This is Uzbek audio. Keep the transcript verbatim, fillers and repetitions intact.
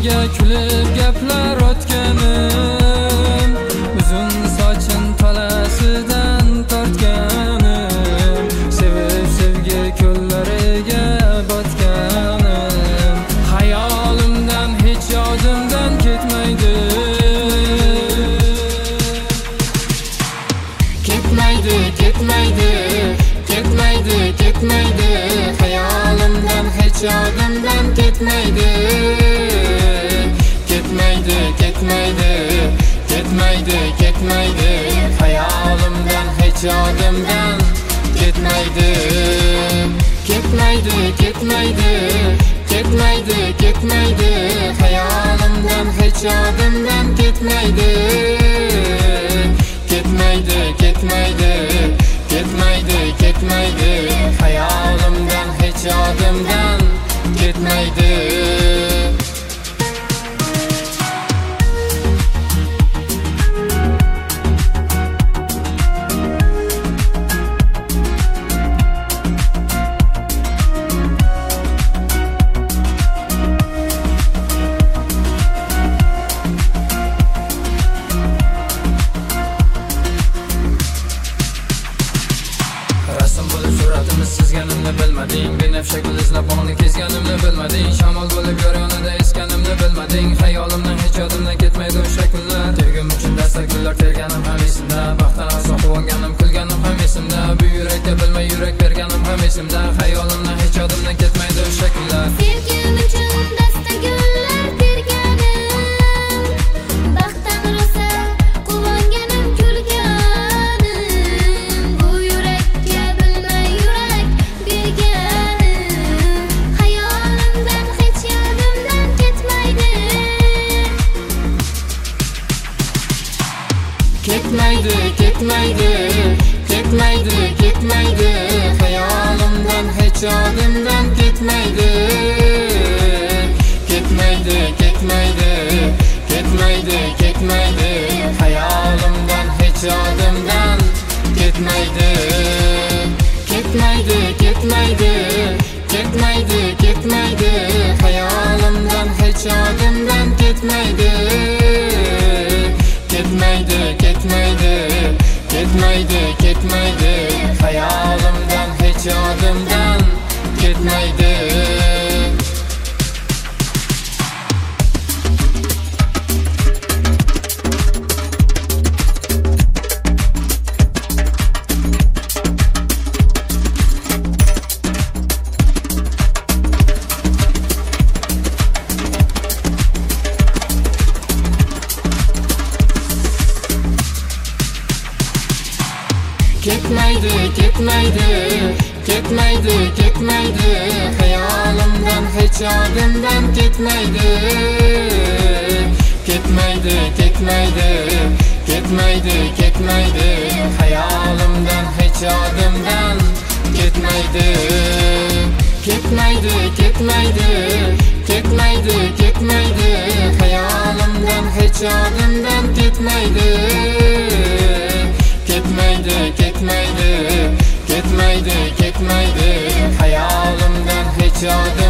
ko'zlariga kulib gaplar otganim, uzun sochim talasidan tortganim, sevib sevgi ko'llariga botganim, hayolimdan hech yodimdan ketmaydi. Ketmaydi, ketmaydi, ketmaydi, ketmaydi, hayolimdan hech yodimdan ketmaydi. Ketmaydi, ketmaydi, ketmaydi, ketmaydi, hayolimdan hech yodimdan ketmaydi. Ketmaydi, ketmaydi, ketmaydi, ketmaydi, hayolimdan hech yodimdan ketmaydi. Ketmaydi, ketmaydi, ketmaydi, ketmaydi, hayolimdan hech yodimdan ketmaydi. Rasm bo'lib suratimiz chizganimni bilmading, binafsha gul izlab bog'ni kezganimni bilmading, shamol bo'lib yoryonida esganimni bilmading, hayolimdan hech yodimdan ketmaydi o'sha kunlar. Tergim uchun dastak gullar terganim ham esimda, baxtdan aslo quvonganim kulganim ham esimda, bu yurakka bilmay yurak berganim ham esimda, hayolimdan hech yodimdan ketmaydi o'sha kunlar. Sevgim uchun dastak gullar terganim, baxtdan rosa quvonganim kulganim, bu yurakka bilmay yurak berganim, hayolimdan hech yodimdan ketmaydi. Ketmaydi, ketmaydi, ketmaydi, ketmaydi, hayolimdan hech yodimdan ketmaydi. Ketmaydi, ketmaydi, ketmaydi, ketmaydi, hayolimdan hech yodimdan ketmaydi. Ketmaydi, ketmaydi, ketmaydi, ketmaydi, hayolimdan hech yodimdan ketmaydi. Ketmaydi, ketmaydi, ketmaydi, ketmaydi, hayolimdan hech yodimdan ketmaydi. Ketmaydi, ketmaydi, ketmaydi, ketmaydi, hayolimdan hech yodimdan ketmaydi. Ketmaydi, ketmaydi, ketmaydi, ketmaydi, hayolimdan hech yodimdan ketmaydi. Ketmaydi, ketmaydi, ketmaydi, ketmaydi, hayolimdan hech yodimdan ketmaydi. Ketmaydi, ketmaydi, ketmaydi, ketmaydi, hayolimdan hech yodimdan